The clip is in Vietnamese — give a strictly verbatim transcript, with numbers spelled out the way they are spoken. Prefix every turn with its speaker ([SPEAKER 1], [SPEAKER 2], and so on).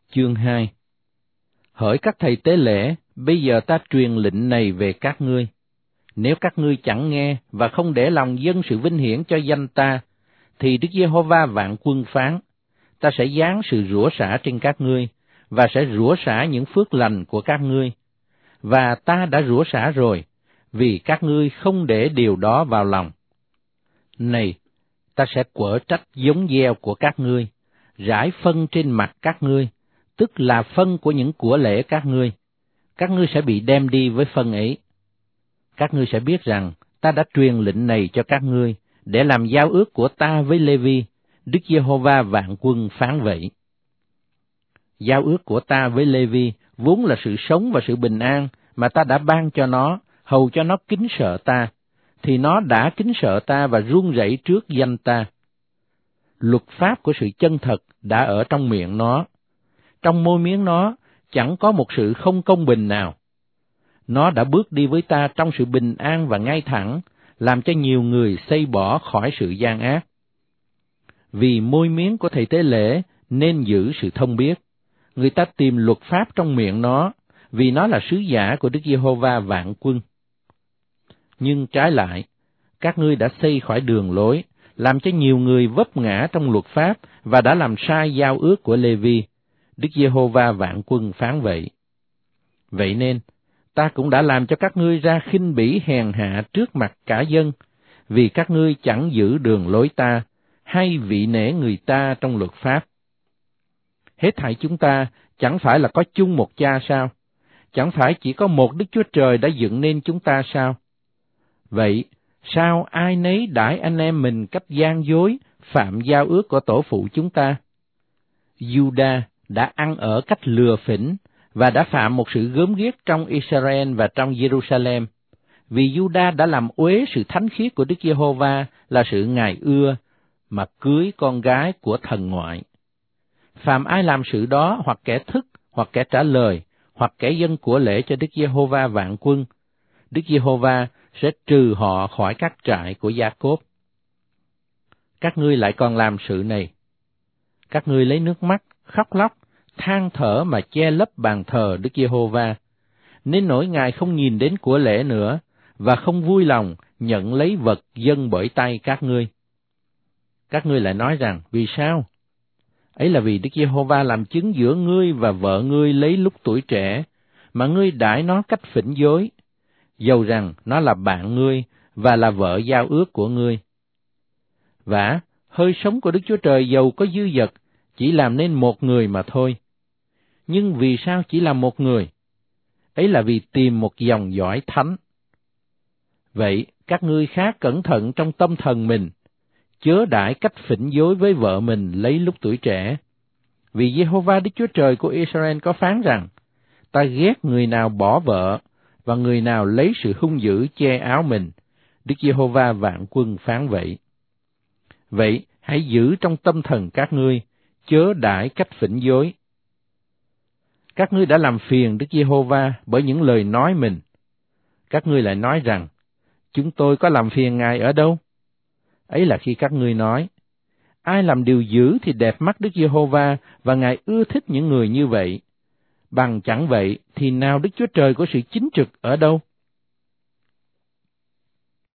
[SPEAKER 1] Chương hai. Hỡi các thầy tế lễ, bây giờ ta truyền lệnh này về các ngươi. Nếu các ngươi chẳng nghe và không để lòng dâng sự vinh hiển cho danh ta, thì Đức Giê-hô-va vạn quân phán, ta sẽ giáng sự rủa xả trên các ngươi, và sẽ rủa xả những phước lành của các ngươi. Và ta đã rủa xả rồi, vì các ngươi không để điều đó vào lòng. Này, ta sẽ quở trách giống gieo của các ngươi, rải phân trên mặt các ngươi, tức là phân của những của lễ các ngươi. Các ngươi sẽ bị đem đi với phân ấy. Các ngươi sẽ biết rằng ta đã truyền lệnh này cho các ngươi, để làm giao ước của ta với Lê-vi, Đức Giê-hô-va vạn quân phán vậy. Giao ước của ta với Lê-vi vốn là sự sống và sự bình an mà ta đã ban cho nó, hầu cho nó kính sợ ta, thì nó đã kính sợ ta và run rẩy trước danh ta. Luật pháp của sự chân thật đã ở trong miệng nó, trong môi miếng nó chẳng có một sự không công bình nào. Nó đã bước đi với ta trong sự bình an và ngay thẳng, làm cho nhiều người xây bỏ khỏi sự gian ác. Vì môi miếng của thầy tế lễ nên giữ sự thông biết, người ta tìm luật pháp trong miệng nó, vì nó là sứ giả của Đức Giê-hô-va vạn quân. Nhưng trái lại, các ngươi đã xây khỏi đường lối, làm cho nhiều người vấp ngã trong luật pháp và đã làm sai giao ước của Lê-vi, Đức Giê-hô-va vạn quân phán vậy. Vậy nên, ta cũng đã làm cho các ngươi ra khinh bỉ hèn hạ trước mặt cả dân, vì các ngươi chẳng giữ đường lối ta, hay vị nể người ta trong luật pháp. Hết thảy chúng ta chẳng phải là có chung một cha sao? Chẳng phải chỉ có một Đức Chúa Trời đã dựng nên chúng ta sao? Vậy, sao ai nấy đãi anh em mình cách gian dối, phạm giao ước của tổ phụ chúng ta? Giu-đa đã ăn ở cách lừa phỉnh, và đã phạm một sự gớm ghiếc trong Israel và trong Jerusalem, vì Giu-đa đã làm uế sự thánh khiết của Đức Giê-hô-va là sự Ngài ưa, mà cưới con gái của thần ngoại. Phàm ai làm sự đó, hoặc kẻ thức, hoặc kẻ trả lời, hoặc kẻ dâng của lễ cho Đức Giê-hô-va vạn quân, Đức Giê-hô-va sẽ trừ họ khỏi các trại của Gia-cốp. Các ngươi lại còn làm sự này. Các ngươi lấy nước mắt, khóc lóc, than thở mà che lấp bàn thờ Đức Giê-hô-va, nên nỗi Ngài không nhìn đến của lễ nữa, và không vui lòng nhận lấy vật dâng bởi tay các ngươi. Các ngươi lại nói rằng, vì sao? Ấy là vì Đức Giê-hô-va làm chứng giữa ngươi và vợ ngươi lấy lúc tuổi trẻ, mà ngươi đãi nó cách phỉnh dối, dầu rằng nó là bạn ngươi và là vợ giao ước của ngươi. Vả, hơi sống của Đức Chúa Trời dầu có dư dật, chỉ làm nên một người mà thôi. Nhưng vì sao chỉ là một người? Ấy là vì tìm một dòng dõi thánh. Vậy, các ngươi khá cẩn thận trong tâm thần mình, chớ đãi cách phỉnh dối với vợ mình lấy lúc tuổi trẻ. Vì Giê-hô-va Đức Chúa Trời của Israel có phán rằng, ta ghét người nào bỏ vợ, và người nào lấy sự hung dữ che áo mình. Đức Giê-hô-va vạn quân phán vậy. Vậy, hãy giữ trong tâm thần các ngươi, chớ đãi cách phỉnh dối. Các ngươi đã làm phiền Đức Giê-hô-va bởi những lời nói mình. Các ngươi lại nói rằng, chúng tôi có làm phiền Ngài ở đâu? Ấy là khi các ngươi nói, ai làm điều dữ thì đẹp mắt Đức Giê-hô-va, và Ngài ưa thích những người như vậy. Bằng chẳng vậy thì nào Đức Chúa Trời của sự chính trực ở đâu?